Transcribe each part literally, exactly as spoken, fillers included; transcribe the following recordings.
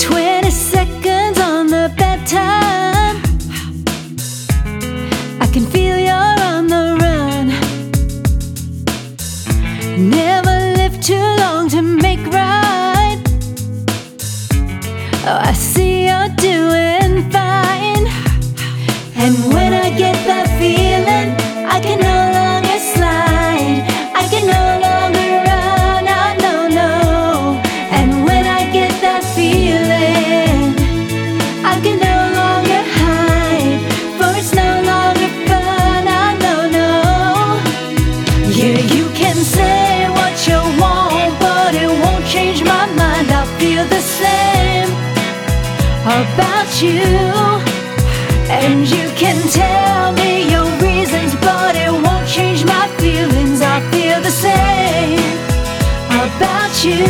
Twenty seconds on the bedtime, I can feel you're on the run. Never live too long to make right. Oh, I see you're doing fine. And when I get that feeling, I can no longer slide, I can no longer run, oh no, no. And when I get that feeling, I can no longer hide, for it's no longer fun, oh no, no. Yeah, you can say what you want, but it won't change my mind. I feel the same about you. And you can tell me your reasons, but it won't change my feelings. I feel the same about you.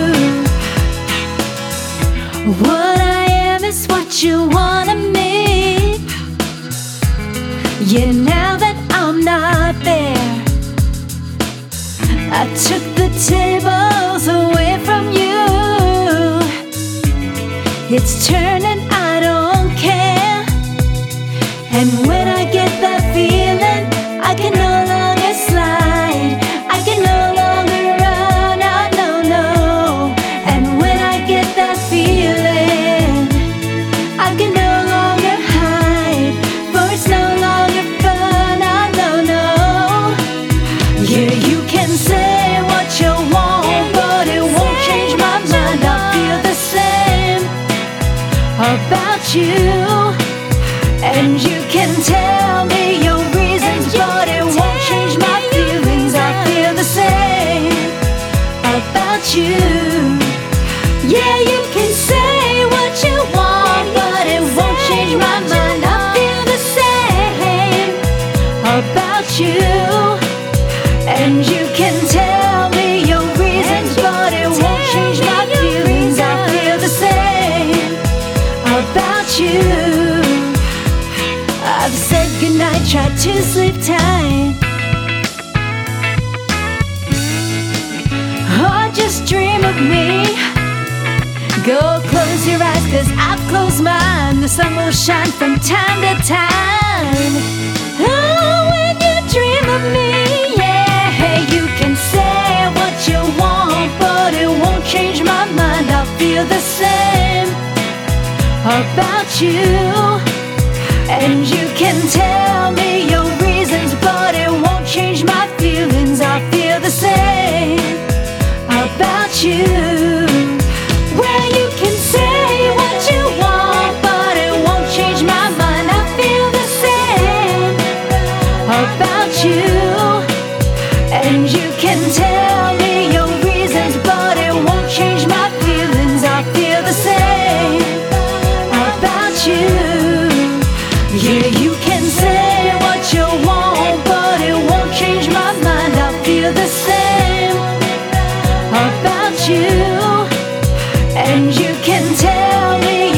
What I am is what you want of me. Yeah, now that I'm not there, I took the tables away from you. It's turning, I don't care. And when I get that feeling, I can no longer slide, I can no longer run, oh no, no. And when I get that feeling, I can no longer hide, for it's no longer fun, oh no, no. Yeah, you can say what you want, but it won't change my mind. I feel the same about you. And you can tell me your reasons, but it won't change my feelings. I feel the same about you. Yeah, you can say what you want, but it won't change my mind. I feel the same about you. And you can tell me your reasons, but it won't change my feelings. I feel the same about you. I've said goodnight, tried to sleep tight, or just dream of me. Go close your eyes, cause I've closed mine. The sun will shine from time to time. Oh, when you dream of me, yeah. You can say what you want, but it won't change my mind. I feel the same about you. And you can tell me your reasons, but it won't change my feelings. I feel the same about you. Well, you can say what you want, but it won't change my mind. I feel the same about you. And you can tell me your reasons, but it won't change my feelings. I feel the same about you. Yeah, you can say what you want, but it won't change my mind. I feel the same about you. And you can tell me